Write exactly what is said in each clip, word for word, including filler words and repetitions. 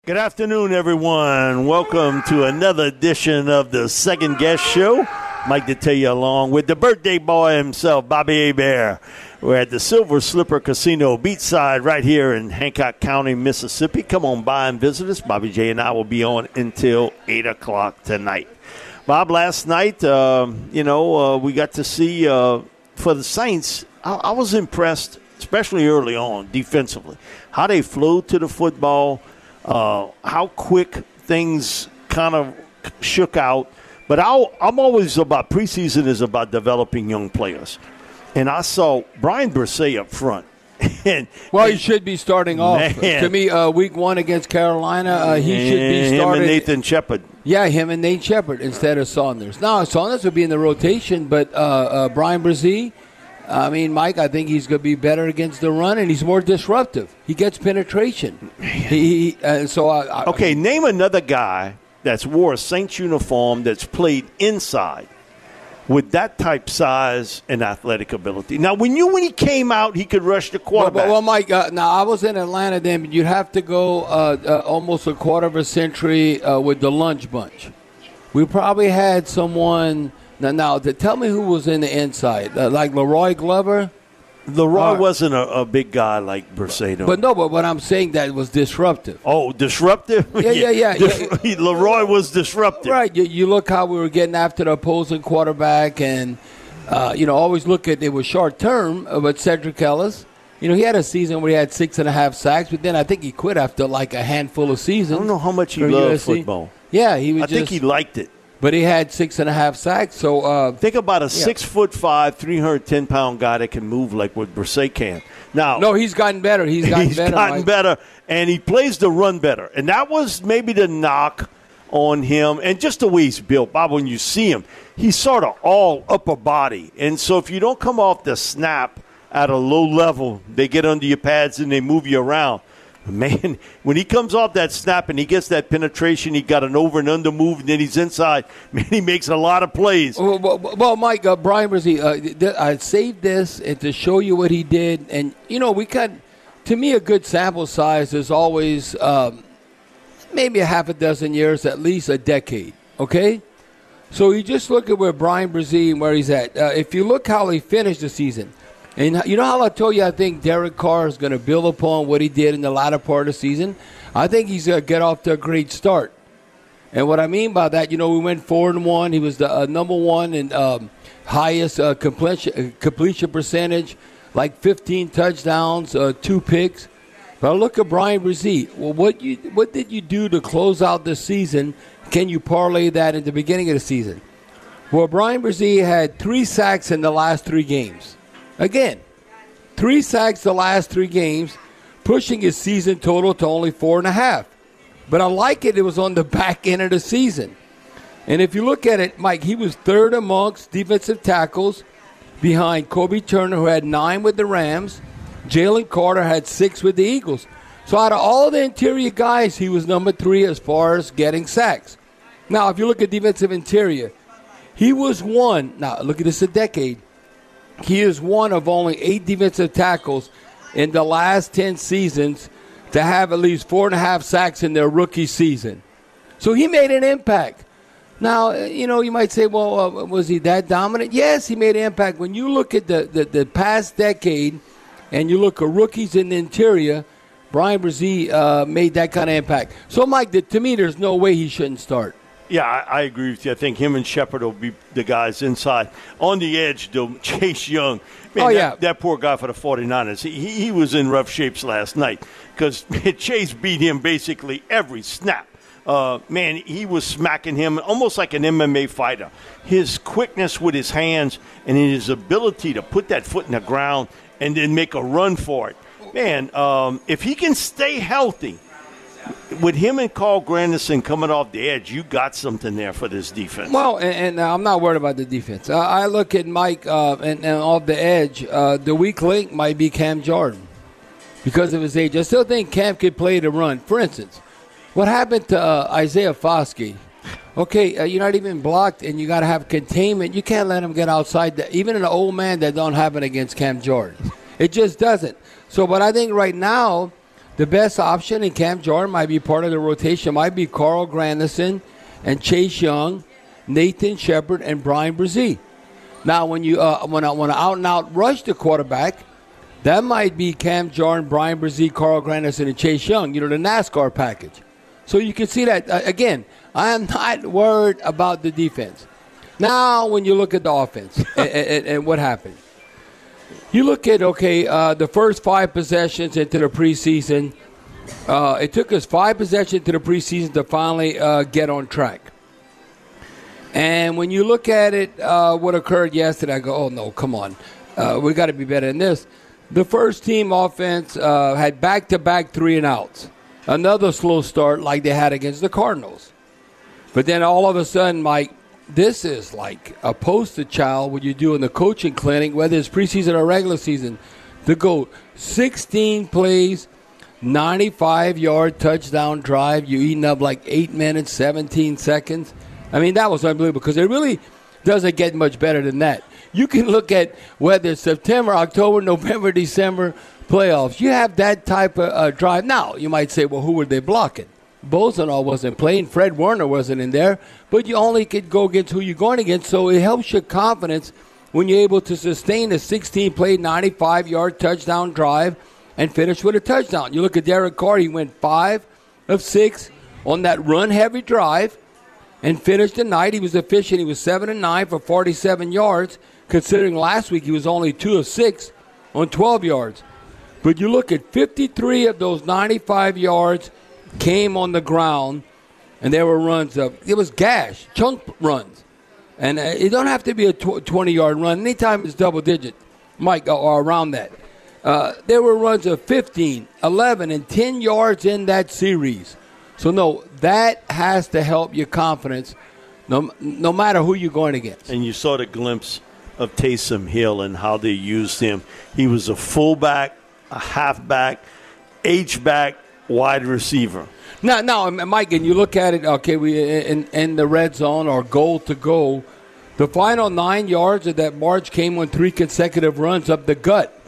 Good afternoon, everyone. Welcome to another edition of the Second Guest Show. Mike to tell you along with the birthday boy himself, Bobby Hebert. We're at the Silver Slipper Casino beachside right here in Hancock County, Mississippi. Come on by and visit us. Bobby J and I will be on until eight o'clock tonight. Bob, last night, uh, you know, uh, we got to see uh, for the Saints, I-, I was impressed, especially early on, defensively, how they flew to the football. Uh, how quick things kind of shook out. But I'll, I'm always about preseason is about developing young players. And I saw Brian Bresee up front. and, well, and, he should be starting off. Man. To me, uh, week one against Carolina, uh, he and should be starting. Him and Nathan Shepard. Yeah, him and Nate Shepard instead of Saunders. Now, Saunders would be in the rotation, but uh, uh, Brian Bresee, I mean, Mike, I think he's going to be better against the run, and he's more disruptive. He gets penetration. He, he uh, so I, I, Okay, name another guy that's wore a Saints uniform that's played inside with that type size and athletic ability. Now, we knew when he came out, he could rush the quarterback. Well, well Mike, uh, now I was in Atlanta then, but you'd have to go uh, uh, almost a quarter of a century uh, with the lunch bunch. We probably had someone – Now, now, to tell me who was in the inside, uh, like Leroy Glover. Leroy uh, wasn't a, a big guy like Bresee. But no, but what I'm saying that was disruptive. Oh, disruptive? Yeah, yeah, yeah. Dif- yeah. Leroy was disruptive. Right. You, you look how we were getting after the opposing quarterback, and uh, you know, always look at it was short term. Uh, but Cedric Ellis, you know, he had a season where he had six and a half sacks, but then I think he quit after like a handful of seasons. I don't know how much he for loved U S C. football. Yeah, he was. I just, think he liked it. But he had six and a half sacks. So uh, think about a yeah. six foot five, three hundred ten pound guy that can move like what Bresee can. Now, no, he's gotten better. He's gotten he's better. gotten Mike. better, and he plays the run better. And that was maybe the knock on him, and just the way he's built. Bob, when you see him, he's sort of all upper body, and so if you don't come off the snap at a low level, they get under your pads and they move you around. Man, when he comes off that snap and he gets that penetration, he got an over and under move, and then he's inside. Man, he makes a lot of plays. Well, well, well Mike, uh, Brian Bresee, uh, th- I saved this and to show you what he did. And, you know, we got, to me, a good sample size is always um, maybe a half a dozen years, at least a decade, okay? So you just look at where Brian Bresee and where he's at. Uh, if you look how he finished the season, and you know how I told you I think Derek Carr is going to build upon what he did in the latter part of the season? I think he's going to get off to a great start. And what I mean by that, you know, we went four and one. He was the uh, number one and um, highest uh, completion, uh, completion percentage, like fifteen touchdowns, uh, two picks. But I look at Brian Bresee. Well, what you what did you do to close out the season? Can you parlay that in the beginning of the season? Well, Brian Bresee had three sacks in the last three games. Again, three sacks the last three games, pushing his season total to only four and a half. But I like it. It was on the back end of the season. And if you look at it, Mike, he was third amongst defensive tackles behind Kobe Turner, who had nine with the Rams. Jalen Carter had six with the Eagles. So out of all the interior guys, he was number three as far as getting sacks. Now, if you look at defensive interior, he was one. Now, look at this a decade. He is one of only eight defensive tackles in the last ten seasons to have at least four and a half sacks in their rookie season. So he made an impact. Now, you know, you might say, well, uh, was he that dominant? Yes, he made an impact. When you look at the, the, the past decade and you look at rookies in the interior, Brian Bresee uh, made that kind of impact. So, Mike, the, to me, there's no way he shouldn't start. Yeah, I, I agree with you. I think him and Shepard will be the guys inside. On the edge, though, Chase Young. Man, oh, that, yeah. that poor guy for the 49ers, he, he was in rough shapes last night because Chase beat him basically every snap. Uh, man, he was smacking him almost like an M M A fighter. His quickness with his hands and his ability to put that foot in the ground and then make a run for it. Man, um, if he can stay healthy, with him and Carl Granderson coming off the edge, you got something there for this defense. Well, and, and I'm not worried about the defense. Uh, I look at Mike uh, and, and off the edge, uh, the weak link might be Cam Jordan because of his age. I still think Cam could play the run. For instance, what happened to uh, Isaiah Foskey? Okay, uh, you're not even blocked, and you got to have containment. You can't let him get outside. The, even an old man, that don't happen against Cam Jordan. It just doesn't. So, but I think right now, the best option in Cam Jordan might be part of the rotation, might be Carl Granderson and Chase Young, Nathan Shepard, and Brian Brzee. Now, when you uh, when I want to out and out rush the quarterback, that might be Cam Jordan, Brian Brzee, Carl Granderson, and Chase Young. You know, the NASCAR package. So you can see that uh, again. I am not worried about the defense. Now, when you look at the offense and, and, and what happened, you look at okay, uh, the first five possessions into the preseason. Uh, it took us five possessions into the preseason to finally uh, get on track. And when you look at it, uh, what occurred yesterday, I go, oh, no, come on. Uh, we got to be better than this. The first team offense uh, had back-to-back three and outs. Another slow start like they had against the Cardinals. But then all of a sudden, Mike, this is like a poster child what you do in the coaching clinic, whether it's preseason or regular season, to go sixteen plays, ninety-five-yard touchdown drive. You're eating up like eight minutes, seventeen seconds. I mean, that was unbelievable because it really doesn't get much better than that. You can look at whether it's September, October, November, December playoffs. You have that type of uh, drive. Now, you might say, well, who were they blocking? Bosanall wasn't playing. Fred Warner wasn't in there. But you only could go against who you're going against, so it helps your confidence when you're able to sustain a sixteen-play, ninety-five-yard touchdown drive and finish with a touchdown. You look at Derek Carr. He went five of six on that run-heavy drive and finished the night. He was efficient. He was seven and nine for forty-seven yards, considering last week he was only two of six on twelve yards. But you look at fifty-three of those ninety-five yards came on the ground, and there were runs of, it was gash, chunk runs. And uh, it don't have to be a twenty-yard run. Anytime it's double-digit, Mike, or around that. Uh, there were runs of fifteen, eleven, and ten yards in that series. So, no, that has to help your confidence no, no matter who you're going against. And you saw the glimpse of Taysom Hill and how they used him. He was a fullback, a halfback, H-back, wide receiver. Now, now, Mike, and you look at it, okay, we in, in the red zone or goal to go, the final nine yards of that march came on three consecutive runs up the gut.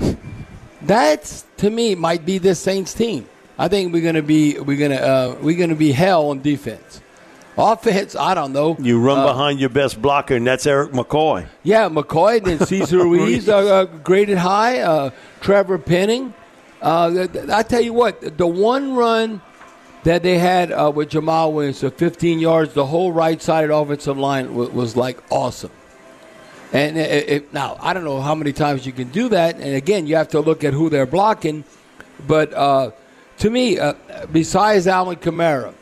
That's, to me, might be this Saints team. I think we're gonna be we're gonna uh, we're gonna be hell on defense. Offense, I don't know. You run uh, behind your best blocker, and that's Eric McCoy. Yeah, McCoy, then Cesar Ruiz uh, uh, graded high. Uh, Trevor Penning. Uh, I tell you what, the one run that they had uh, with Jamal Williams, so fifteen yards, the whole right side of the offensive line was, was like awesome. And it, it, now, I don't know how many times you can do that. And, again, you have to look at who they're blocking. But uh, to me, uh, besides Alvin Kamara,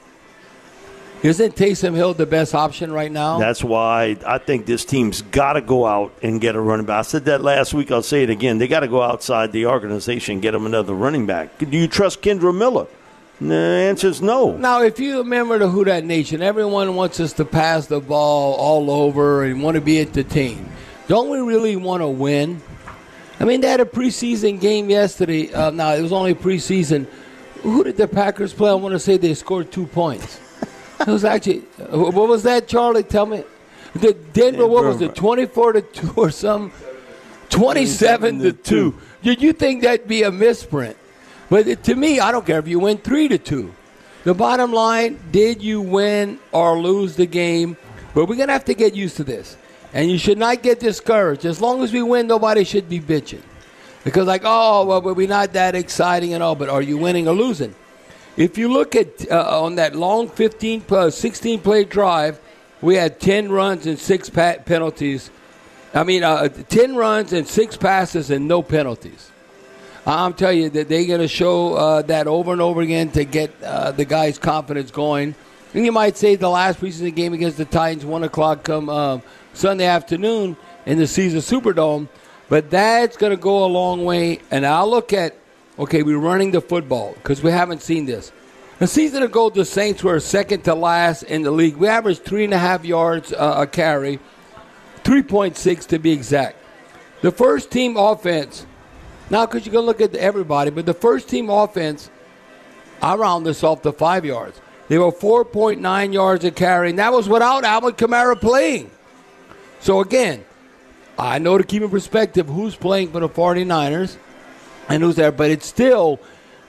isn't Taysom Hill the best option right now? That's why I think this team's got to go out and get a running back. I said that last week. I'll say it again. They got to go outside the organization and get them another running back. Do you trust Kendra Miller? The answer is no. Now, if you remember the Who Dat Nation, everyone wants us to pass the ball all over and want to be entertained. Don't we really want to win? I mean, they had a preseason game yesterday. Uh, now, it was only preseason. Who did the Packers play? I want to say they scored two points. It was actually, what was that, Charlie? Tell me. The Denver, what was it, twenty-four to two or something? twenty-seven to two. Did you think that'd be a misprint? But it, to me, I don't care if you win three to two. The bottom line, did you win or lose the game? But we're going to have to get used to this. And you should not get discouraged. As long as we win, nobody should be bitching. Because like, oh, well, we're not that exciting and all, but are you winning or losing? If you look at uh, on that long fifteen, sixteen-play drive, we had ten runs and six pa- penalties. I mean, uh, ten runs and six passes and no penalties. I'm telling you that they're going to show uh, that over and over again to get uh, the guys' confidence going. And you might say the last preseason game against the Titans, one o'clock come uh, Sunday afternoon in the Caesars Superdome. But that's going to go a long way. And I'll look at, okay, we're running the football because we haven't seen this. A season ago, the Saints were second to last in the league. We averaged three and a half yards uh, a carry, three point six to be exact. The first team offense, now because you're going to look at everybody, but the first team offense, I round this off to five yards. They were four point nine yards a carry, and that was without Alvin Kamara playing. So, again, I know to keep in perspective who's playing for the 49ers and who's there, but it's still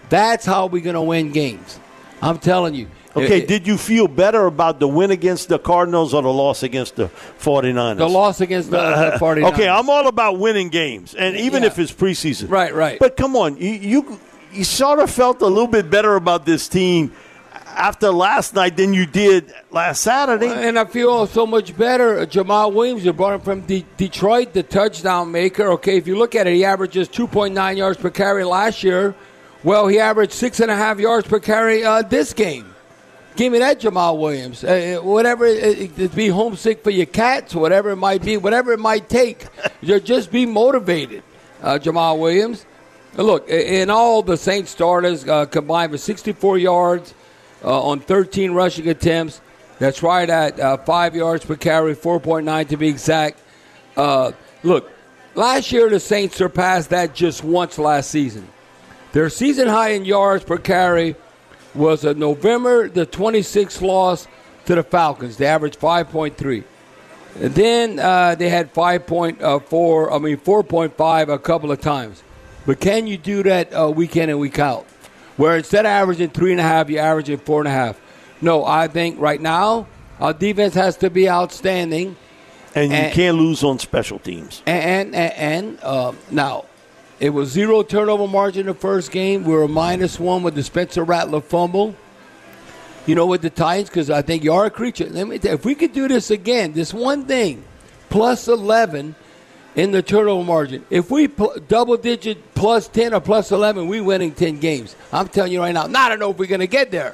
That's how we're going to win games. I'm telling you. Okay, it, did you feel better about the win against the Cardinals or the loss against the 49ers? The loss against the, the 49ers. Okay, I'm all about winning games, and even yeah. if it's preseason. Right, right. But come on, you, you you sort of felt a little bit better about this team after last night than you did last Saturday. And I feel so much better. Jamal Williams, you brought him from De- Detroit, the touchdown maker. Okay, if you look at it, he averages two point nine yards per carry last year. Well, he averaged six and a half yards per carry uh, this game. Give me that, Jamal Williams. Uh, whatever, it, it, be homesick for your cats, whatever it might be, whatever it might take. Just be motivated, uh, Jamal Williams. Look, in all, the Saints starters uh, combined for sixty-four yards uh, on thirteen rushing attempts. That's right at uh, five yards per carry, four point nine to be exact. Uh, look, last year the Saints surpassed that just once last season. Their season high in yards per carry was a November the twenty-sixth loss to the Falcons. They averaged five point three. And then uh, they had five point four, I mean four point five a couple of times. But can you do that uh, week in and week out? Where instead of averaging three and a half, you're averaging four and a half. No, I think right now our defense has to be outstanding. And you and, can't lose on special teams. And, and, and uh, now, it was zero turnover margin in the first game. We were minus one with the Spencer Rattler fumble. You know, with the Titans, because I think you are a creature. Let me tell you, if we could do this again, this one thing, plus eleven in the turnover margin. If we pl- double-digit plus ten or plus eleven, we winning ten games. I'm telling you right now. Now I don't know if we're going to get there.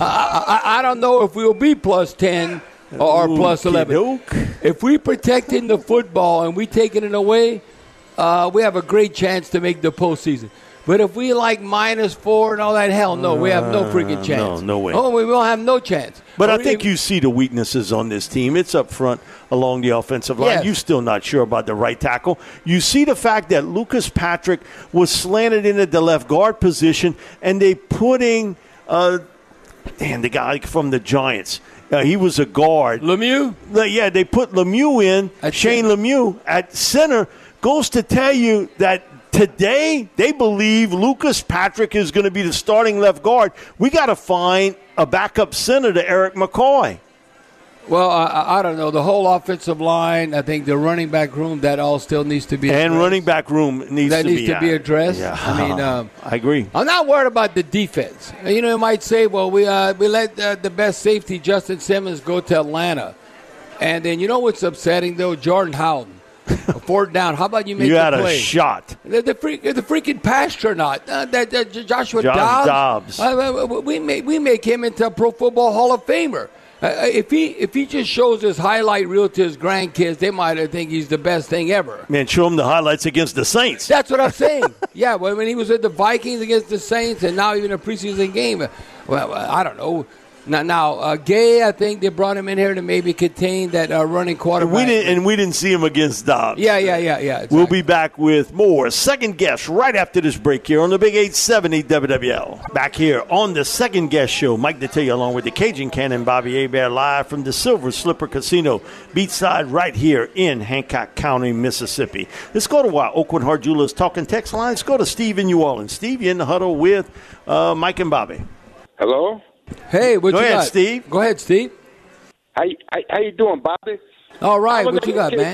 I, I, I don't know if we'll be plus ten or Ooh, plus eleven. Kiddoke. If we protecting the football and we taking it away, Uh, we have a great chance to make the postseason. But if we like minus four and all that, hell no, we have no freaking chance. No, no way. Oh, we will have no chance. But or I think even, you see the weaknesses on this team. It's up front along the offensive line. Yes. You're still not sure about the right tackle. You see the fact that Lucas Patrick was slanted in at the left guard position, and they putting, uh, damn, the guy from the Giants. Uh, he was a guard. Lemieux? Yeah, they put Lemieux in, at Shane center. Lemieux at center. Goes to tell you that today they believe Lucas Patrick is going to be the starting left guard. We got to find a backup center to Eric McCoy. Well, I, I don't know. The whole offensive line, I think the running back room, that all still needs to be addressed. And running back room needs that to needs be to be addressed. Yeah. I mean, um, I agree. I'm not worried about the defense. You know, you might say, well, we uh, we let uh, the best safety, Justin Simmons, go to Atlanta. And then you know what's upsetting, though? Jordan Howden. A fourth down. How about you make you the had play? a shot. The, the, freak, the freaking pastronaut, uh, that, that Joshua Josh Dobbs. Dobbs. Uh, we make we make him into a Pro Football Hall of Famer. Uh, if he if he just shows his highlight reel to his grandkids, they might think he's the best thing ever. Man, show him the highlights against the Saints. That's what I'm saying. Yeah, well, when he was with the Vikings against the Saints, and now even a preseason game. Well, I don't know. Now, now uh, Gay, I think they brought him in here to maybe contain that uh, running quarterback. We didn't, and we didn't see him against Dobbs. Yeah, yeah, yeah, yeah. Exactly. We'll be back with more Second Guess right after this break here on the Big eight seventy W W L. Back here on the Second Guess Show, Mike Detillier along with the Cajun Cannon, Bobby Hebert, live from the Silver Slipper Casino, beachside right here in Hancock County, Mississippi. Let's go to our Oakwood Heart Jewelers talking text line. Let's go to Steve in New Orleans. Steve, you in the huddle with uh, Mike and Bobby. Hello? Hey, what Go you ahead, got? Steve. Go ahead, Steve. How, how, how you doing, Bobby? All right, what you got, man?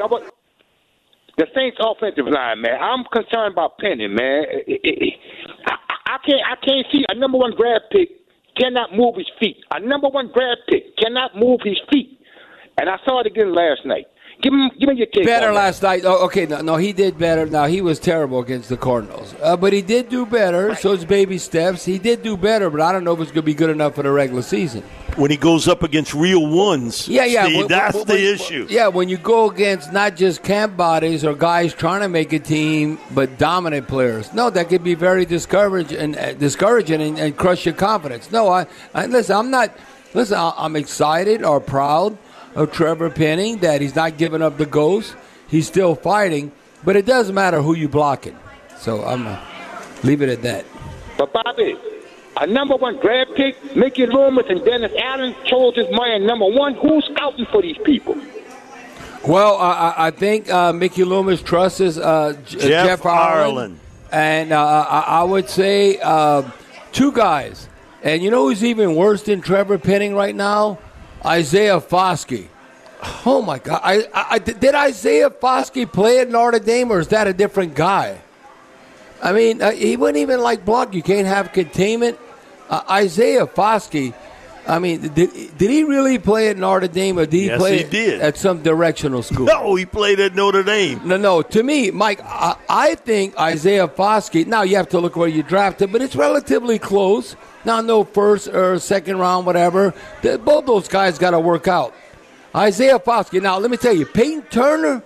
The Saints offensive line, man. I'm concerned about Penny, man. I, I can't I can't see a number one draft pick cannot move his feet. A number one draft pick cannot move his feet. And I saw it again last night. Give me, give me your take. Better last night. Oh, okay, no, no, he did better. Now, he was terrible against the Cardinals. Uh, but he did do better, so it's baby steps. He did do better, but I don't know if it's going to be good enough for the regular season. When he goes up against real ones, yeah, yeah, Steve, when, that's when, the when, issue. Yeah, when you go against not just camp bodies or guys trying to make a team, but dominant players. No, that could be very discouraging and, uh, discouraging and, and crush your confidence. No, I, I listen, I'm not – listen, I'm excited or proud of Trevor Penning, that he's not giving up the ghost. He's still fighting, but it doesn't matter who you blocking. So I'm going to leave it at that. But, Bobby, a number one draft pick, Mickey Loomis and Dennis Allen chose his man number one. Who's scouting for these people? Well, I, I think uh, Mickey Loomis trusts uh, J- Jeff, Jeff Ireland. And uh, I, I would say uh, two guys. And you know who's even worse than Trevor Penning right now? Isaiah Foskey. Oh, my God. I, I, did Isaiah Foskey play at Notre Dame, or is that a different guy? I mean, uh, he wouldn't even like block. You can't have containment. Uh, Isaiah Foskey, I mean, did, did he really play at Notre Dame, or did he yes, play he did. at some directional school? No, he played at Notre Dame. No, no. To me, Mike, I, I think Isaiah Foskey, now you have to look where you drafted, but it's relatively close. Now, no first or second round, whatever. The, both those guys got to work out. Isaiah Foskey. Now, let me tell you, Peyton Turner,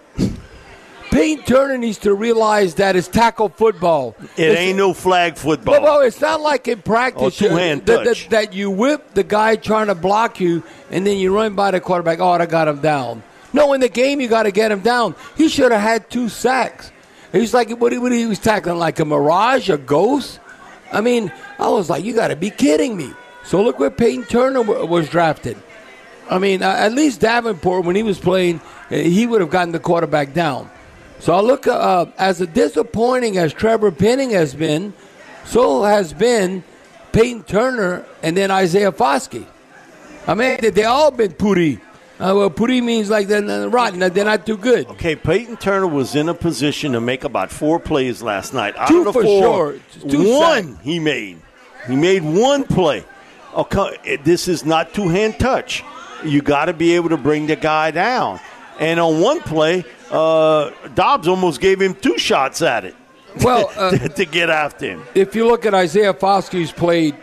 Peyton Turner needs to realize that it's tackle football. It it's, ain't no flag football. Well, well, it's not like in practice oh, two-hand that, touch. that, that you whip the guy trying to block you, and then you run by the quarterback. Oh, I got him down. No, in the game, you got to get him down. He should have had two sacks. He's like, what, what he was tackling, like a mirage, a ghost? I mean, I was like, you got to be kidding me. So look where Peyton Turner w- was drafted. I mean, uh, at least Davenport, when he was playing, uh, he would have gotten the quarterback down. So I look, uh, as disappointing as Trevor Penning has been, so has been Peyton Turner and then Isaiah Foskey. I mean, they, they all been puri. Uh, well, puri means like they're rotten, they're not too good. Okay, Peyton Turner was in a position to make about four plays last night. Out Two of the for four, sure. Two one sacks. he made. He made one play. Okay, this is not two-hand touch. You got to be able to bring the guy down. And on one play, uh, Dobbs almost gave him two shots at it. Well, uh, to, to get after him. If you look at Isaiah Foskey's played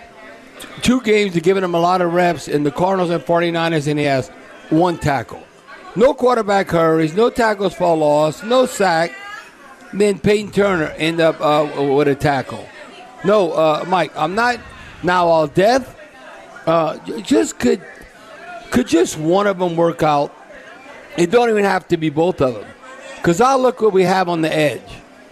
two games, to giving him a lot of reps in the Cardinals and forty-niners, and he has one tackle. No quarterback hurries, no tackles for loss, no sack. Then Peyton Turner end up uh, with a tackle. No, uh, Mike, I'm not now all deaf. Uh, just could could just one of them work out? It don't even have to be both of them. Because I look what we have on the edge.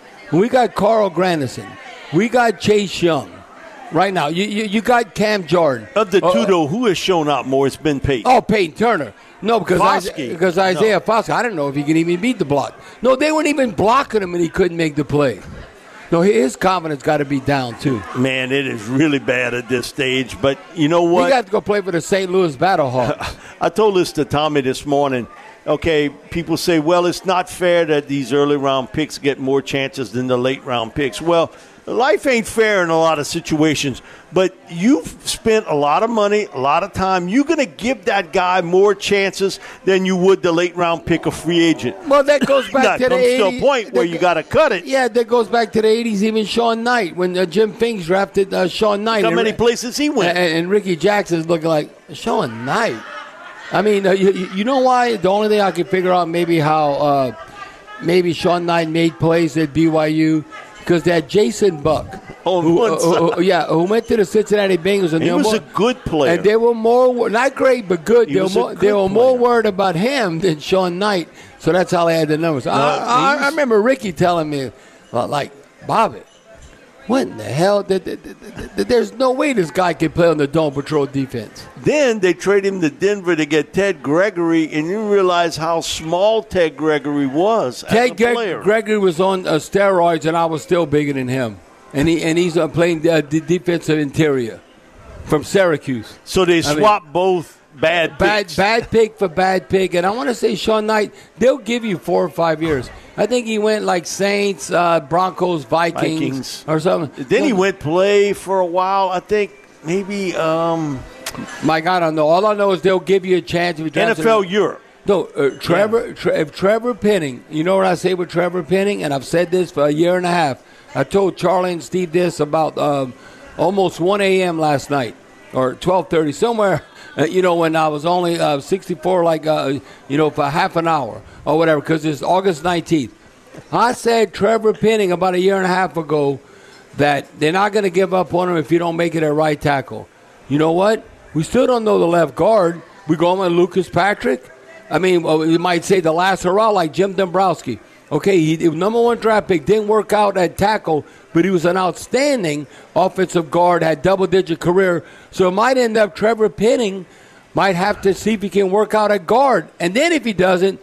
We got Carl Granderson. We got Chase Young. Right now, you you, you got Cam Jordan. Of the two, uh, though, who has shown out more? It's been Peyton. Oh, Peyton Turner. No, because Foskey. I, because Isaiah No. Foskey, I don't know if he can even beat the block. No, they weren't even blocking him, and he couldn't make the play. No, his confidence got to be down, too. Man, it is really bad at this stage. But you know what? He got to go play for the Saint Louis Battlehawks. I told this to Tommy this morning. Okay, people say, well, it's not fair that these early round picks get more chances than the late round picks. Well, life ain't fair in a lot of situations, but you've spent a lot of money, a lot of time. You're going to give that guy more chances than you would the late round pick, a free agent. Well, that goes back that to the comes eighties. to a point where you got to cut it. Yeah, that goes back to the eighties, even Sean Knight, when uh, Jim Finks drafted uh, Sean Knight. How and, many places he went? And, and Ricky Jackson's looking like, Sean Knight? I mean, uh, you, you know why? The only thing I can figure out maybe how uh, maybe Sean Knight made plays at B Y U because that Jason Buck, On who, one uh, side. who- yeah, who went to the Cincinnati Bengals, and He they were was more, a good player. and they were more not great but good. He They were was a more, good they were more player. worried about him than Sean Knight. So that's how they had the numbers. I, I, he's- I remember Ricky telling me, uh, like, Bobby, what in the hell? Th- th- th- th- th- There's no way this guy can play on the Dome Patrol defense. Then they trade him to Denver to get Ted Gregory, and you realize how small Ted Gregory was as a Ted Gre- player. Gregory was on uh, steroids, and I was still bigger than him. And he and he's uh, playing uh, d- defensive interior from Syracuse. so they I mean, swapped both bad Bad picks. bad pick for bad pick, and I want to say Sean Knight. They'll give you four or five years. I think he went like Saints, uh, Broncos, Vikings, Vikings. or something. Then he went play for a while. I think maybe um, Mike, I don't know. All I know is they'll give you a chance if you draft N F L him. Europe. No, uh, Trevor. Tre- if Trevor Penning, you know what I say with Trevor Penning, and I've said this for a year and a half. I told Charlie and Steve this about um, almost one a.m. last night, or twelve thirty, somewhere. Uh, you know, when I was only uh, sixty-four, like uh, you know, for half an hour or whatever, because it's August nineteenth. I said Trevor Penning about a year and a half ago that they're not going to give up on him if you don't make it at right tackle. You know what? We still don't know the left guard. We go on with Lucas Patrick. I mean, well, you might say the last hurrah like Jim Dombrowski. Okay, he, he was number one draft pick, didn't work out at tackle, but he was an outstanding offensive guard, had double-digit career. So it might end up Trevor Penning might have to see if he can work out at guard. And then if he doesn't,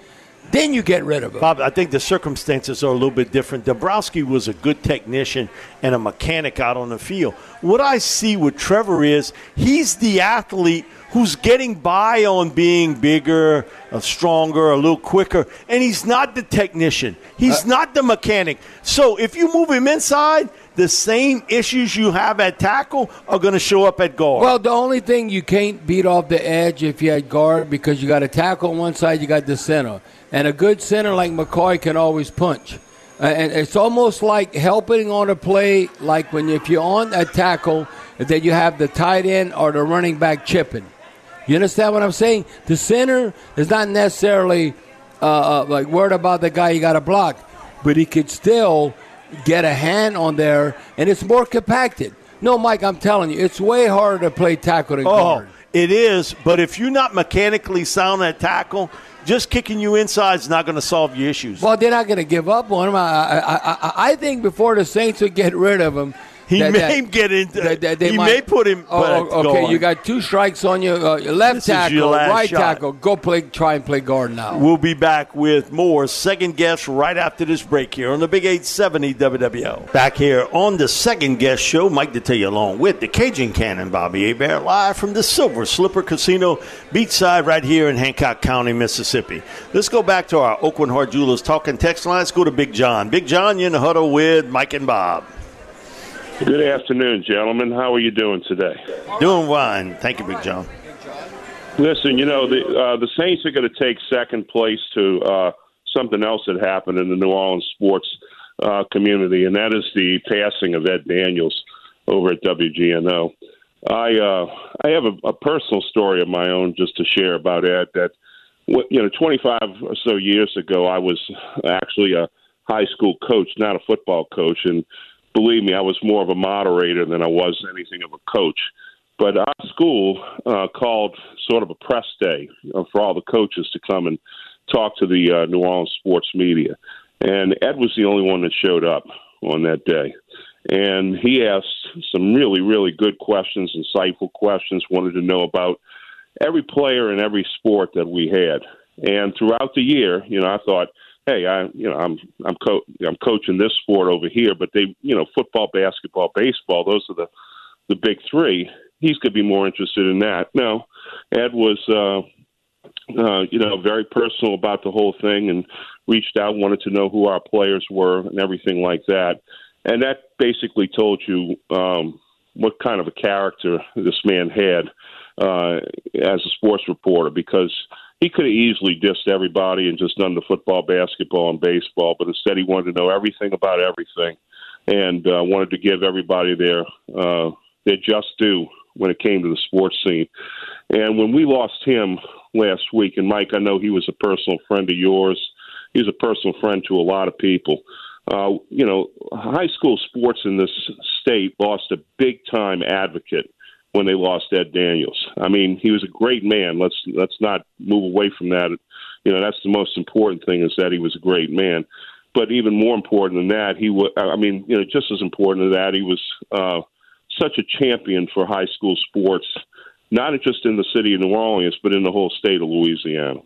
then you get rid of him. Bob, I think the circumstances are a little bit different. Dombrowski was a good technician and a mechanic out on the field. What I see with Trevor is he's the athlete who's getting by on being bigger, uh, stronger, a little quicker, and he's not the technician. He's uh, not the mechanic. So if you move him inside, the same issues you have at tackle are going to show up at guard. Well, the only thing you can't beat off the edge if you had guard, because you got a tackle on one side, you got the center. And a good center like McCoy can always punch. Uh, and it's almost like helping on a play, like when if you're on a tackle, that you have the tight end or the running back chipping. You understand what I'm saying? The center is not necessarily uh, uh, like worried about the guy you got to block, but he could still get a hand on there, and it's more compacted. No, Mike, I'm telling you, it's way harder to play tackle than oh, guard. It is, but if you're not mechanically sound at tackle, just kicking you inside is not going to solve your issues. Well, they're not going to give up on him. I, I, I, I think before the Saints would get rid of him, He that, may that, get into. That, that they he might, may put him. Oh, okay, you got two strikes on your, uh, your left This tackle, your right shot. tackle. Go play. Try and play guard now. We'll be back with more Second Guess right after this break here on the Big eight seventy W W O. Back here on the Second Guess show, Mike Detillier along with the Cajun Cannon, Bobby Hebert, live from the Silver Slipper Casino beachside right here in Hancock County, Mississippi. Let's go back to our Oakland Heart Jewelers talking text line. Let's go to Big John. Big John, you're in the huddle with Mike and Bob. Good afternoon, gentlemen. How are you doing today? Doing fine. Thank you, Big John. Listen, you know, the uh, the Saints are going to take second place to uh, something else that happened in the New Orleans sports uh, community, and that is the passing of Ed Daniels over at W G N O. I uh, I have a, a personal story of my own just to share about Ed. That, you know, twenty-five or so years ago, I was actually a high school coach, not a football coach, and believe me, I was more of a moderator than I was anything of a coach. But our school uh, called sort of a press day uh, for all the coaches to come and talk to the uh, New Orleans sports media. And Ed was the only one that showed up on that day. And he asked some really, really good questions, insightful questions, wanted to know about every player in every sport that we had. And throughout the year, you know, I thought, hey, I, you know, I'm I'm co- I'm coaching this sport over here, but they, you know, football, basketball, baseball, those are the, the big three. He's going to be more interested in that. No, Ed was, uh, uh, you know, very personal about the whole thing and reached out, wanted to know who our players were and everything like that. And that basically told you um, what kind of a character this man had uh, as a sports reporter, because he could have easily dissed everybody and just done the football, basketball, and baseball, but instead he wanted to know everything about everything and uh, wanted to give everybody their uh, their just due when it came to the sports scene. And when we lost him last week, and Mike, I know he was a personal friend of yours. He was a personal friend to a lot of people. Uh, you know, high school sports in this state lost a big-time advocate when they lost Ed Daniels. I mean, he was a great man. Let's let's not move away from that. You know, that's the most important thing, is that he was a great man. But even more important than that, he was, I mean, you know, just as important as that, he was uh, such a champion for high school sports, not just in the city of New Orleans, but in the whole state of Louisiana.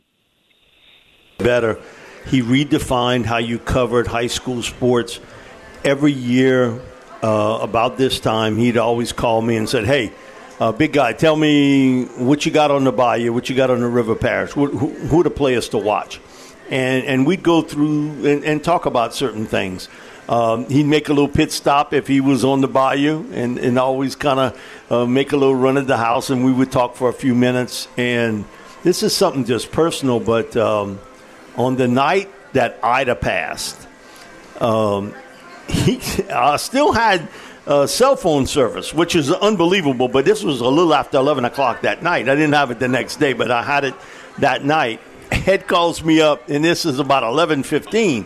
Better. He redefined how you covered high school sports. Every year uh, about this time, he'd always call me and said, hey, Uh, big guy, tell me what you got on the Bayou, what you got on the River Parish, who, who, who the players to watch. And and we'd go through and, and talk about certain things. Um, he'd make a little pit stop if he was on the Bayou and, and always kind of uh, make a little run at the house, and we would talk for a few minutes. And this is something just personal, but um, on the night that Ida passed, um, he uh, still had – Uh, cell phone service, which is unbelievable, but this was a little after eleven o'clock that night. I didn't have it the next day, but I had it that night. Ed calls me up, and this is about eleven fifteen,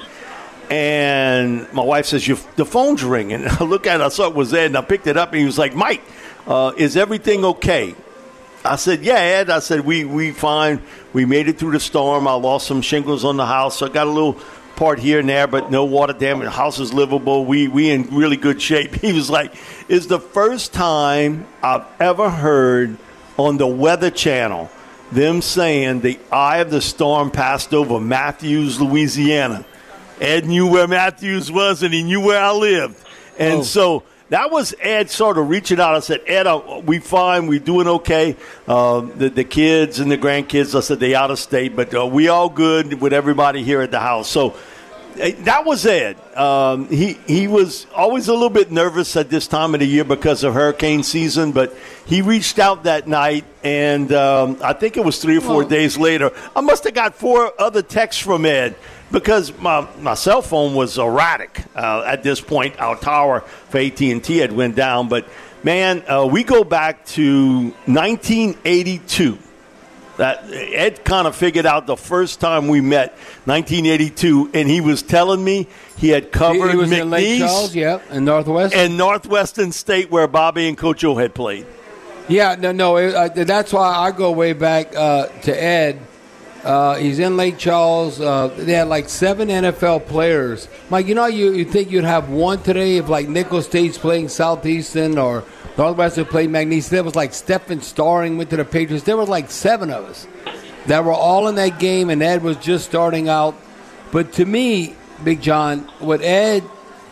and my wife says, Your, the phone's ringing. I look at it, I saw it was Ed, and I picked it up, and he was like, Mike, uh, is everything okay? I said, yeah, Ed. I said, we we fine. We made it through the storm. I lost some shingles on the house, so I got a little part here and there, but no water damage. The house is livable. We we in really good shape. He was like, it's the first time I've ever heard on the Weather Channel them saying the eye of the storm passed over Matthews, Louisiana. Ed knew where Matthews was, and he knew where I lived. And oh. so that was Ed sort of reaching out. I said, Ed, uh, we fine. We doing okay. Uh, the, the kids and the grandkids, I said, they out of state, but uh, we all good with everybody here at the house. So that was Ed. Um, he he was always a little bit nervous at this time of the year because of hurricane season, but he reached out that night, and um, I think it was three or four well, days later. I must have got four other texts from Ed because my, my cell phone was erratic uh, at this point. Our tower for A T and T had went down. But, man, uh, we go back to nineteen eighty-two. That Ed kind of figured out the first time we met, nineteen eighty-two, and he was telling me he had covered he was McNeese in Lake Charles, yeah, in Northwest, and Northwestern State, where Bobby and Coach O had played. Yeah, no, no, it, uh, that's why I go way back uh, to Ed. Uh, he's in Lake Charles. Uh, they had like seven N F L players. Mike, you know, you you think you'd have one today if like Nicholls State's playing Southeastern or Northwestern played McNeese. There was like Stephen Starring went to the Patriots. There was like seven of us that were all in that game, and Ed was just starting out. But to me, Big John, what Ed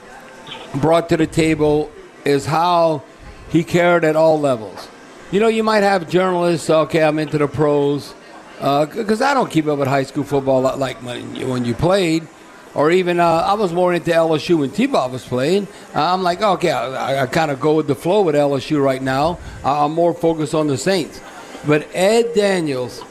brought to the table is how he cared at all levels. You know, you might have journalists, okay, I'm into the pros, because uh, I don't keep up with high school football like when you, when you played. Or even uh, I was more into L S U when T-Bob was playing. Uh, I'm like, okay, I, I kind of go with the flow with L S U right now. Uh, I'm more focused on the Saints. But Ed Daniels,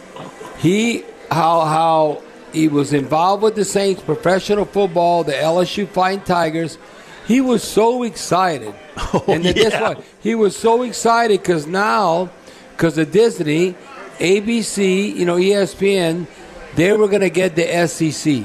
he how how he was involved with the Saints, professional football, the L S U Fighting Tigers. He was so excited. Oh, and then yeah. guess what? He was so excited because now, because of Disney, A B C, you know, E S P N, they were going to get the S E C.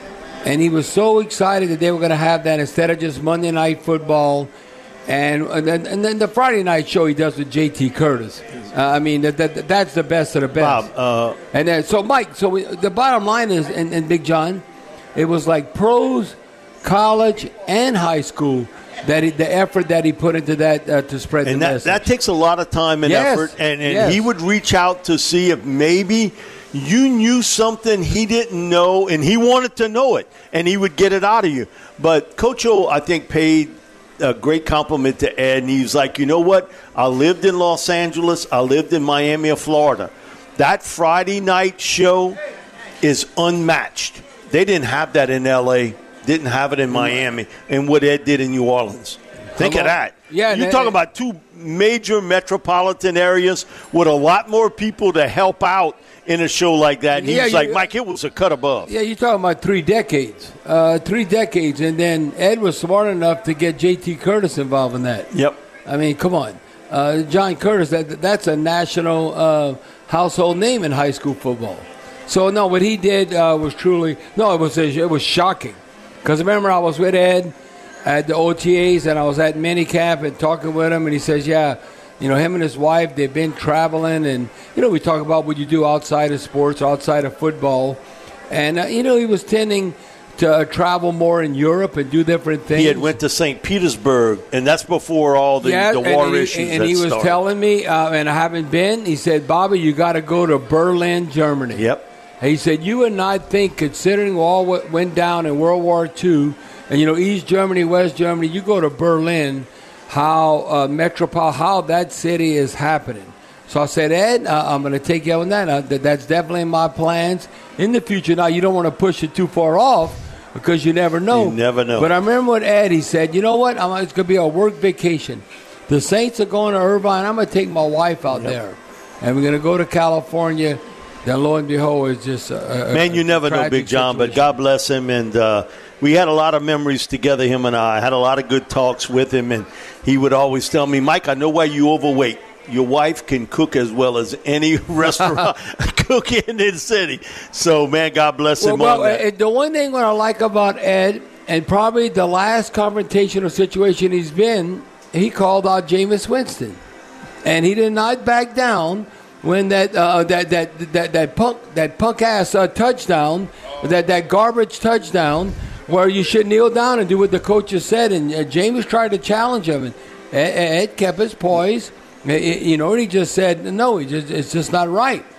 And he was so excited that they were going to have that instead of just Monday Night Football. And and then, and then the Friday night show he does with J T Curtis. Uh, I mean, that, that that's the best of the best. Bob, uh, and then, so, Mike, so we, the bottom line is, and, and Big John, it was like pros, college, and high school, that he, the effort that he put into that uh, to spread and the that, message. that takes a lot of time and Yes. effort. And, and Yes. he would reach out to see if maybe you knew something he didn't know, and he wanted to know it, and he would get it out of you. But Coach O, I think, paid a great compliment to Ed, and he was like, you know what? I lived in Los Angeles. I lived in Miami of Florida. That Friday night show is unmatched. They didn't have that in L A, didn't have it in Miami, and what Ed did in New Orleans. Think Come of on. that. Yeah, You're that- talking about two major metropolitan areas with a lot more people to help out in a show like that. And he Yeah, was you- like, Mike, it was a cut above. Yeah, you're talking about three decades. Uh, three decades. And then Ed was smart enough to get J T Curtis involved in that. Yep. I mean, come on. Uh, John Curtis, that that's a national uh, household name in high school football. So, no, what he did uh, was truly – no, it was it was shocking. Because remember, I was with Ed at the O T As, and I was at minicamp and talking with him, and he says, yeah, you know, him and his wife, they've been traveling, and, you know, we talk about what you do outside of sports, outside of football. And, uh, you know, he was tending to uh, travel more in Europe and do different things. He had went to Saint Petersburg, and that's before all the, Yeah, the war and he, issues And that he was started. telling me, uh, and I haven't been, he said, Bobby, you got to go to Berlin, Germany. Yep. And he said, you would not think, considering all what went down in World War Two, and, you know, East Germany, West Germany, you go to Berlin, how uh, metropole, how that city is happening. So I said, Ed, uh, I'm going to take you on that. Uh, that. That's definitely in my plans in the future. Now, you don't want to push it too far off because you never know. You never know. But I remember what Ed, he said, you know what, I'm, it's going to be a work vacation. The Saints are going to Irvine. I'm going to take my wife out Yep. there. And we're going to go to California. Then lo and behold, it's just a, a Man, you never know, tragic Big John, but situation. God bless him. And uh, we had a lot of memories together, him and I. I had a lot of good talks with him, and he would always tell me, Mike, I know why you overweight. Your wife can cook as well as any restaurant cook in the city. So, man, God bless him Well, on well that. uh, the one thing what I like about Ed, and probably the last confrontational situation he's been, he called out Jameis Winston, and he did not back down when that uh, that, that that that punk that punk ass uh, touchdown, that that garbage touchdown, where you should kneel down and do what the coaches said, and uh, Jameis tried to challenge him, and Ed, Ed kept his poise. You know, he just said no. He just it's just not right.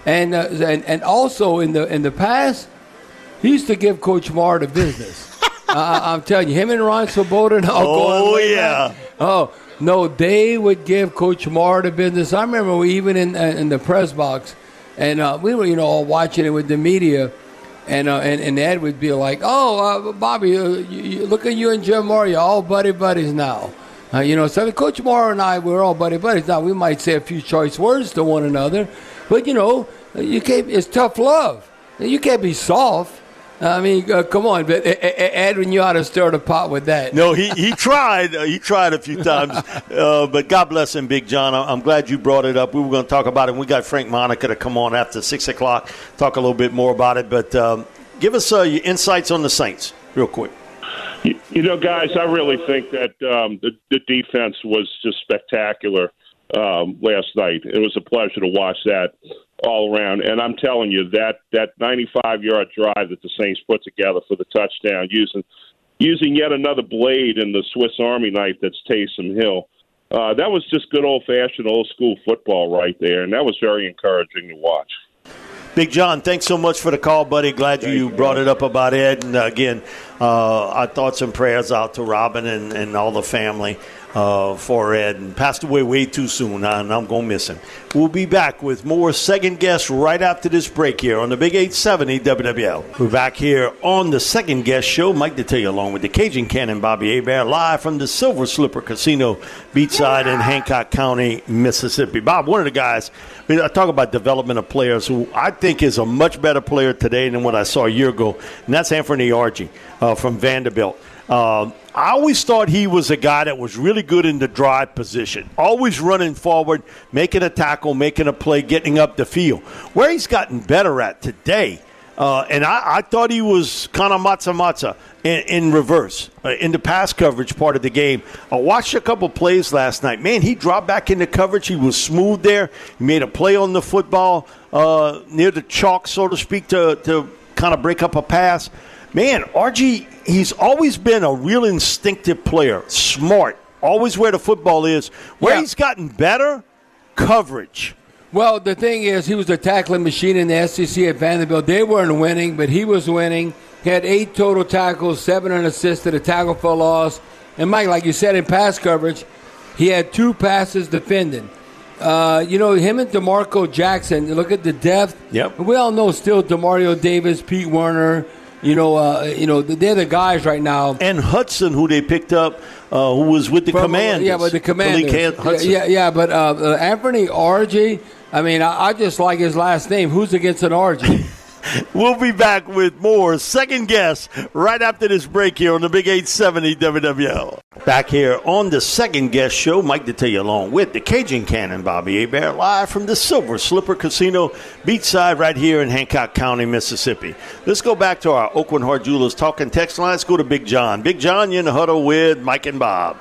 And, uh, and and also in the in the past, he used to give Coach Marr the business. uh, I'm telling you, him and Ron Swoboda. No, oh yeah. Back, oh no, they would give Coach Marr the business. I remember we even in in the press box, and uh, we were you know all watching it with the media. And, uh, and and Ed would be like, oh, uh, Bobby, uh, you, you, look at you and Jim Moore. You're all buddy-buddies now. Uh, you know, so Coach Moore and I, we're all buddy-buddies. Now, we might say a few choice words to one another. But, you know, you can't, it's tough love. You can't be soft. I mean, uh, come on. But Edwin, you ought to stir the pot with that. No, he, he tried. Uh, he tried a few times. Uh, but God bless him, Big John. I'm glad you brought it up. We were going to talk about it. And we got Frank Monica to come on after six o'clock, talk a little bit more about it. But um, give us uh, your insights on the Saints real quick. You, you know, guys, I really think that um, the, the defense was just spectacular um, last night. It was a pleasure to watch that all around. And I'm telling you, that that ninety-five-yard drive that the Saints put together for the touchdown, using using yet another blade in the Swiss Army knife that's Taysom Hill, uh, that was just good old-fashioned, old-school football right there, and that was very encouraging to watch. Big John, thanks so much for the call, buddy. Glad you, you brought it up about Ed. And, uh, again, uh, our thoughts and prayers out to Robin and, and all the family uh, for Ed. And passed away way too soon, and I'm going to miss him. We'll be back with more Second Guest right after this break here on the Big eight seventy W W L. We're back here on the Second Guest show. Mike Detillier along with the Cajun Cannon, Bobby Hebert, live from the Silver Slipper Casino, beachside in Hancock County, Mississippi. Bob, one of the guys, I talk about development of players who I think is a much better player today than what I saw a year ago, and that's Anthony Argy uh, from Vanderbilt. Uh, I always thought he was a guy that was really good in the drive position, always running forward, making a tackle, making a play, getting up the field. Where he's gotten better at today, uh, and I, I thought he was kind of matza-matza in, in reverse, uh, in the pass coverage part of the game. I watched a couple plays last night. Man, he dropped back into coverage. He was smooth there. He made a play on the football uh, near the chalk, so to speak, to, to kind of break up a pass. Man, R G, he's always been a real instinctive player, smart, always where the football is. Where yeah. he's gotten better, coverage. Well, the thing is, he was a tackling machine in the S E C at Vanderbilt. They weren't winning, but he was winning. He had eight total tackles, seven unassisted, a tackle for loss. And, Mike, like you said, in pass coverage, he had two passes defending. Uh, you know, him and DeMarco Jackson, look at the depth. Yep. We all know still DeMario Davis, Pete Werner. You know, uh, you know, they're the guys right now. And Hudson, who they picked up, uh, who was with the From, Commanders. Yeah, with the Commanders. Yeah, yeah, yeah, but uh, uh, Anthony Argy, I mean, I, I just like his last name. Who's against an Argy? We'll be back with more Second Guest right after this break here on the Big eight seventy W W L. Back here on the Second Guest show, Mike Detillier along with the Cajun Cannon, Bobby Hebert, live from the Silver Slipper Casino, beachside right here in Hancock County, Mississippi. Let's go back to our Oakland Heart Jewelers talking text line. Let's go to Big John. Big John, you're in the huddle with Mike and Bob.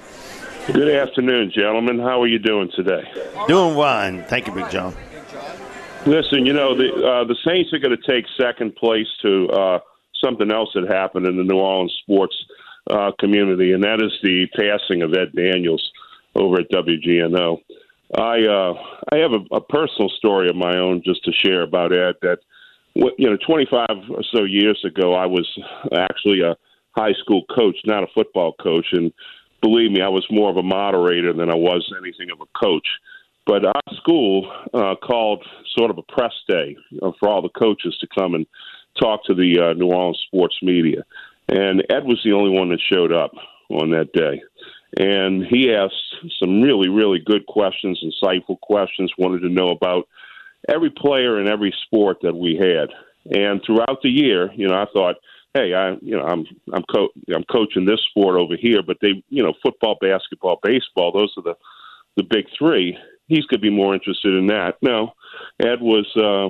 Good afternoon, gentlemen. How are you doing today? Doing fine. Thank you, Big John. Listen, you know, the uh, the Saints are going to take second place to uh, something else that happened in the New Orleans sports uh, community, and that is the passing of Ed Daniels over at W G N O. I uh, I have a, a personal story of my own just to share about Ed. That you know, twenty-five or so years ago, I was actually a high school coach, not a football coach, and believe me, I was more of a moderator than I was anything of a coach. But our school uh, called sort of a press day uh, for all the coaches to come and talk to the uh, New Orleans sports media. And Ed was the only one that showed up on that day. And he asked some really, really good questions, insightful questions, wanted to know about every player in every sport that we had. And throughout the year, you know, I thought, hey, I, you know, I'm I'm, co- I'm coaching this sport over here, but they, you know, football, basketball, baseball, those are the, the big three. He's going to be more interested in that. No, Ed was, uh,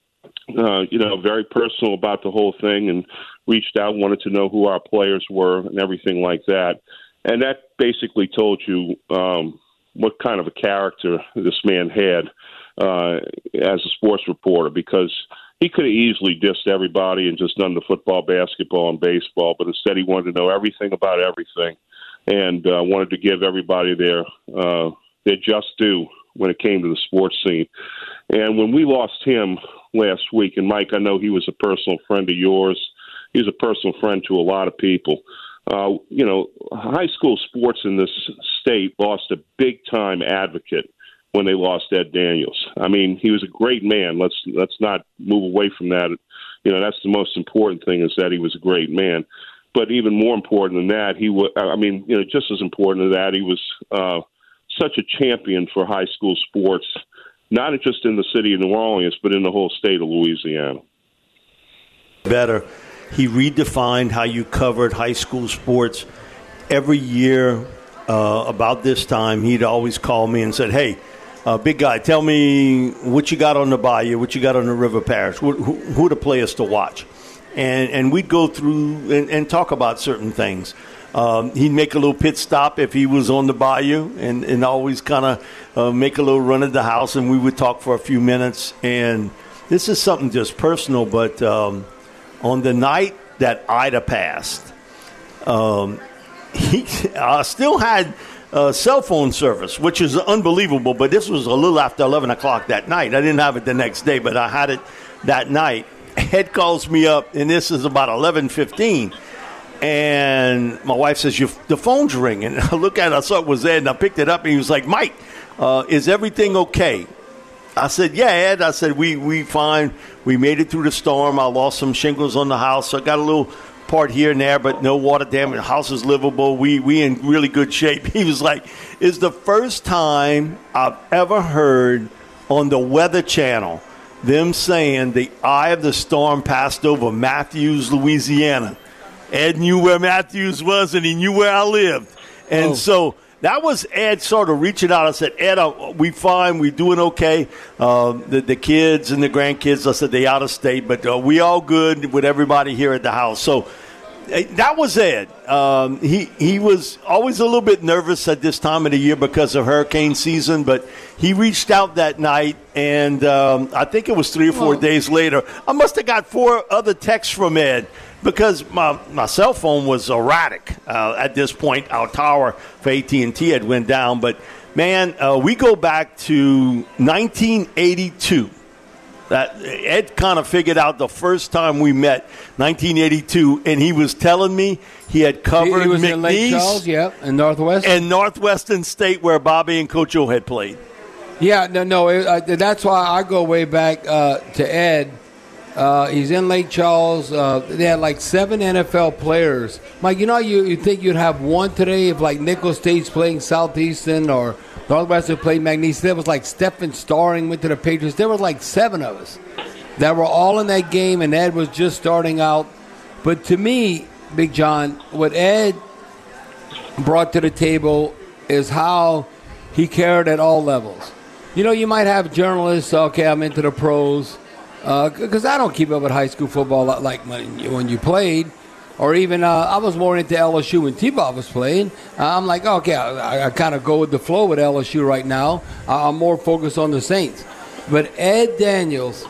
uh, you know, very personal about the whole thing and reached out, wanted to know who our players were and everything like that. And that basically told you um, what kind of a character this man had uh, as a sports reporter, because he could have easily dissed everybody and just done the football, basketball, and baseball, but instead he wanted to know everything about everything and uh, wanted to give everybody their uh, their just due when it came to the sports scene. And when we lost him last week, and Mike, I know he was a personal friend of yours. He's a personal friend to a lot of people. Uh, you know, high school sports in this state lost a big-time advocate when they lost Ed Daniels. I mean, he was a great man. Let's let's not move away from that. You know, that's the most important thing, is that he was a great man. But even more important than that, he was, I mean, you know, just as important as that, he was uh, such a champion for high school sports, not just in the city of New Orleans, but in the whole state of Louisiana. Better. He redefined how you covered high school sports. Every year uh, about this time, he'd always call me and said, hey, uh, big guy, tell me what you got on the Bayou, what you got on the River Parish, who, who, who to play us to watch. And and we'd go through and, and talk about certain things. Um, he'd make a little pit stop if he was on the Bayou, and, and always kind of uh, make a little run at the house, and we would talk for a few minutes. And this is something just personal, but um, on the night that Ida passed, um, he I still had uh, cell phone service, which is unbelievable, but this was a little after eleven o'clock that night. I didn't have it the next day, but I had it that night. Ed calls me up, and this is about eleven fifteen, and my wife says, Your, the phone's ringing. I look at it, I saw it was Ed, and I picked it up, and he was like, Mike, uh, is everything okay? I said, yeah, Ed. I said, we we fine. We made it through the storm. I lost some shingles on the house. So I got a little part here and there, but no water damage. The house is livable. We we in really good shape. He was like, it's the first time I've ever heard on the Weather Channel them saying the eye of the storm passed over Matthews, Louisiana. Ed knew where Matthews was, and he knew where I lived. And oh. so that was Ed sort of reaching out. I said, Ed, uh, we fine. We doing okay. Uh, the, the kids and the grandkids, I said, they out of state, but uh, we all good with everybody here at the house. So uh, that was Ed. Um, he, he was always a little bit nervous at this time of the year because of hurricane season, but he reached out that night, and um, I think it was three or four well, days later. I must have got four other texts from Ed, because my, my cell phone was erratic uh, at this point. Our tower for A T and T had went down. But, man, uh, we go back to nineteen eighty-two. That Ed kind of figured out the first time we met, nineteen eighty-two, and he was telling me he had covered he, he was McNeese in Lake Charles, yeah, in Northwest. and Northwestern State, where Bobby and Coach O had played. Yeah, no, no, it, uh, that's why I go way back uh, to Ed. Uh, he's in Lake Charles. Uh, they had like seven N F L players. Mike, you know, you you think you'd have one today if like Nicholls State's playing Southeastern or Northwestern played McNeese. There was like Stephen Starring went to the Patriots. There were like seven of us that were all in that game, and Ed was just starting out. But to me, Big John, what Ed brought to the table is how he cared at all levels. You know, you might have journalists, okay, I'm into the pros. Because uh, I don't keep up with high school football like when you, when you played, or even uh, I was more into L S U when T-Bob was playing. Uh, I'm like, okay, I, I kind of go with the flow with L S U right now. Uh, I'm more focused on the Saints. But Ed Daniels,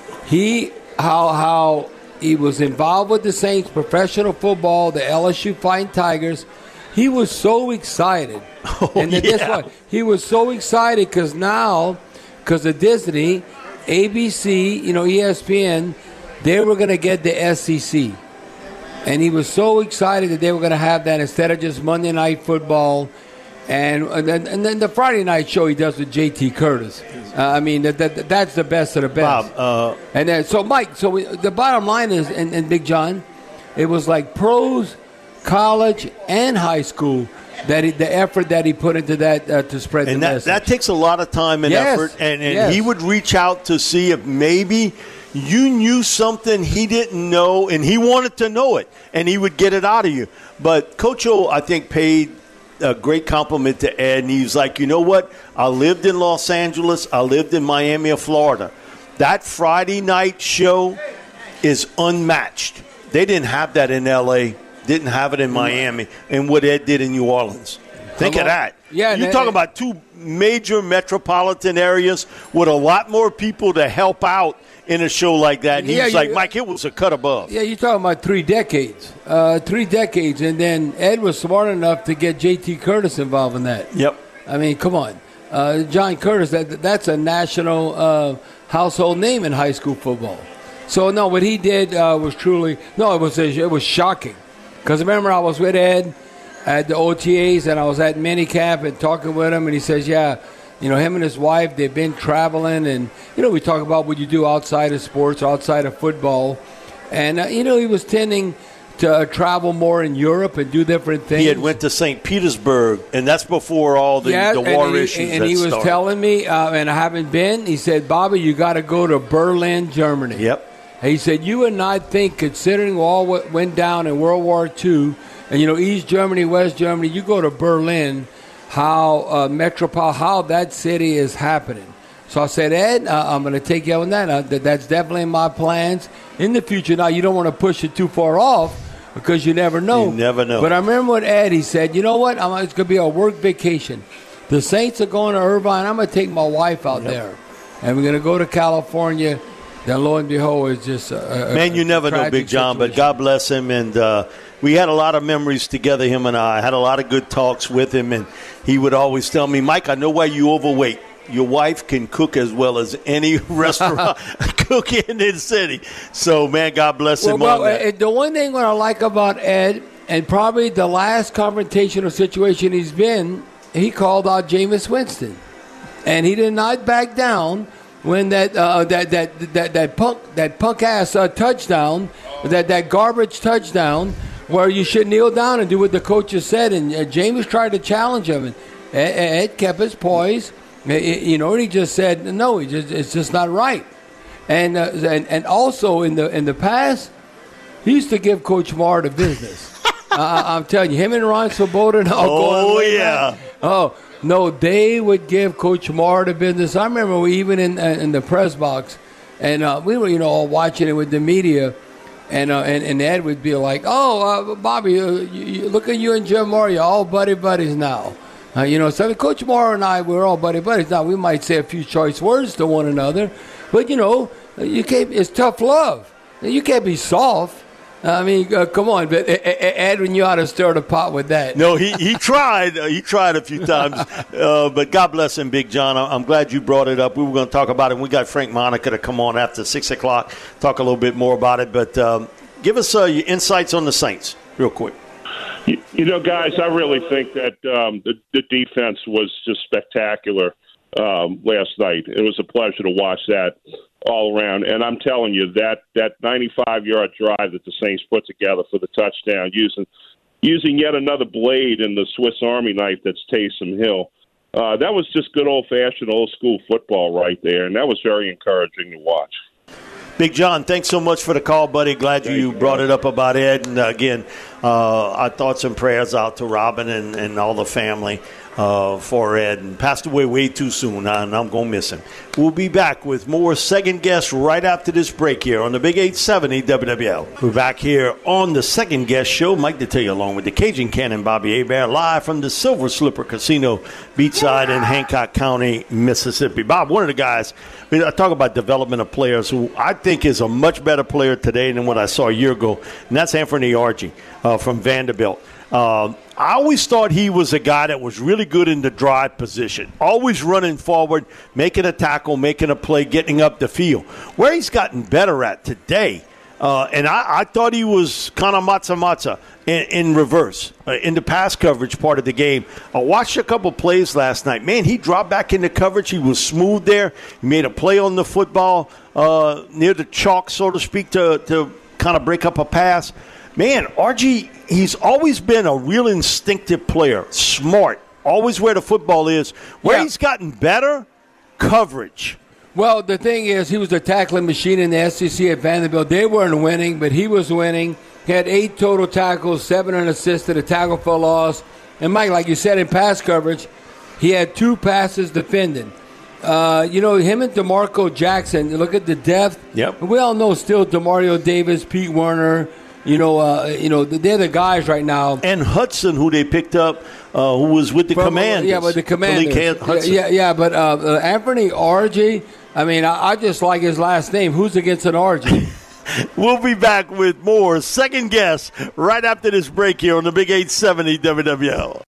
he how how he was involved with the Saints, professional football, the L S U Fighting Tigers. He was so excited, oh, and yeah. guess what? He was so excited because now, because of Disney, A B C, you know, E S P N, they were going to get the S E C. And he was so excited that they were going to have that instead of just Monday Night Football. And and then, and then the Friday night show he does with J T Curtis. Uh, I mean, that, that that's the best of the best. Bob, uh, and then, so, Mike, so we, the bottom line is, and, and Big John, it was like pros, college, and high school. That he, the effort that he put into that uh, to spread and the that, message. that takes a lot of time and yes. effort, and, and yes. he would reach out to see if maybe you knew something he didn't know, and he wanted to know it, and he would get it out of you. But Coach O, I think, paid a great compliment to Ed, and he was like, you know what? I lived in Los Angeles. I lived in Miami of Florida. That Friday night show is unmatched. They didn't have that in L A, didn't have it in Miami, and what Ed did in New Orleans. Think of that. Yeah, You're talking about two major metropolitan areas with a lot more people to help out in a show like that. And he yeah, was like, you, Mike, it was a cut above. Yeah, you're talking about three decades. Uh, three decades. And then Ed was smart enough to get J T Curtis involved in that. Yep. I mean, come on. Uh, John Curtis, that that's a national uh, household name in high school football. So, no, what he did uh, was truly – no, it was it was shocking. Because remember, I was with Ed at the O T As, and I was at minicamp and talking with him, and he says, yeah, you know, him and his wife, they've been traveling, and, you know, we talk about what you do outside of sports, outside of football. And, uh, you know, he was tending to uh, travel more in Europe and do different things. He had went to Saint Petersburg, and that's before all the, yeah, the war and he, issues And that he was started. telling me, uh, and I haven't been, he said, Bobby, you got to go to Berlin, Germany. Yep. He said, you would not think, considering all what went down in World War Two, and, you know, East Germany, West Germany, you go to Berlin, how uh, metropole, how that city is happening. So I said, Ed, uh, I'm going to take you on that. Uh, that. That's definitely in my plans in the future. Now, you don't want to push it too far off because you never know. You never know. But I remember what Ed, he said, you know what, I'm, it's going to be a work vacation. The Saints are going to Irvine. I'm going to take my wife out yep. there. And we're going to go to California. Then lo and behold, it's just a, a man. You never know, Big John, situation. But God bless him. And uh, we had a lot of memories together, him and I. I had a lot of good talks with him, and he would always tell me, Mike, I know why you overweight. Your wife can cook as well as any restaurant cook in the city. So, man, God bless him. Well, on that. The one thing what I like about Ed, and probably the last confrontational situation he's been, he called out Jameis Winston, and he did not back down. When that uh, that that that that punk that punk ass uh, touchdown, that that garbage touchdown, where you should kneel down and do what the coaches said, and uh, James tried to challenge him, and Ed, Ed kept his poise, you know, and he just said no, he just it's just not right, and uh, and and also in the in the past, he used to give Coach Marr the business. uh, I'm telling you, him and Ron Swoboda and all oh going way yeah, back. oh. No, they would give Coach Marr the business. I remember we even in uh, in the press box, and uh, we were, you know, all watching it with the media, and uh, and, and Ed would be like, "Oh, uh, Bobby, uh, you, you, look at you and Jim Moore, you're all buddy buddies now." Uh, you know, so Coach Marr and I, we're all buddy buddies now. We might say a few choice words to one another, but you know, you can't. It's tough love. You can't be soft. I mean, uh, come on, but Edwin, you ought to stir the pot with that. No, he he tried. Uh, he tried a few times, uh, but God bless him, Big John. I'm glad you brought it up. We were going to talk about it. We got Frank Monica to come on after six o'clock, talk a little bit more about it. But um, give us uh, your insights on the Saints, real quick. You, you know, guys, I really think that um, the, the defense was just spectacular um, last night. It was a pleasure to watch that all around. And I'm telling you, that that ninety-five-yard drive that the Saints put together for the touchdown, using using yet another blade in the Swiss Army knife that's Taysom Hill, uh, that was just good old-fashioned, old-school football right there, and that was very encouraging to watch. Big John, thanks so much for the call, buddy. Glad you, you brought it up about Ed. And, uh, again, uh, our thoughts and prayers out to Robin and, and all the family uh, for Ed. And passed away way too soon, and I'm going to miss him. We'll be back with more Second Guest right after this break here on the Big eight seventy W W L. We're back here on the Second Guest show. Mike Detillier along with the Cajun Cannon, Bobby Hebert, live from the Silver Slipper Casino, beachside in Hancock County, Mississippi. Bob, one of the guys, I talk about development of players who I think is a much better player today than what I saw a year ago, and that's Anthony Argy uh, from Vanderbilt. Um, I always thought he was a guy that was really good in the drive position, always running forward, making a tackle, making a play, getting up the field. Where he's gotten better at today, uh, and I, I thought he was kind of matza-matza in, in reverse, uh, in the pass coverage part of the game. I watched a couple plays last night. Man, he dropped back into coverage. He was smooth there. He made a play on the football uh, near the chalk, so to speak, to, to kind of break up a pass. Man, R G, he's always been a real instinctive player, smart, always where the football is. Where yeah. he's gotten better, coverage. Well, the thing is, he was a tackling machine in the S E C at Vanderbilt. They weren't winning, but he was winning. He had eight total tackles, seven unassisted, a tackle for loss. And, Mike, like you said, in pass coverage, he had two passes defended. Uh, you know, him and DeMarco Jackson, look at the depth. Yep. We all know still DeMario Davis, Pete Werner. You know, uh, you know, they're the guys right now. And Hudson, who they picked up, uh, who was with the From, Commanders. Yeah, but the Commanders. Hudson. Yeah, yeah, but uh, uh, Anthony Argy, I mean, I, I just like his last name. Who's against an Argy? We'll be back with more Second Guess right after this break here on the Big eight seventy W W L.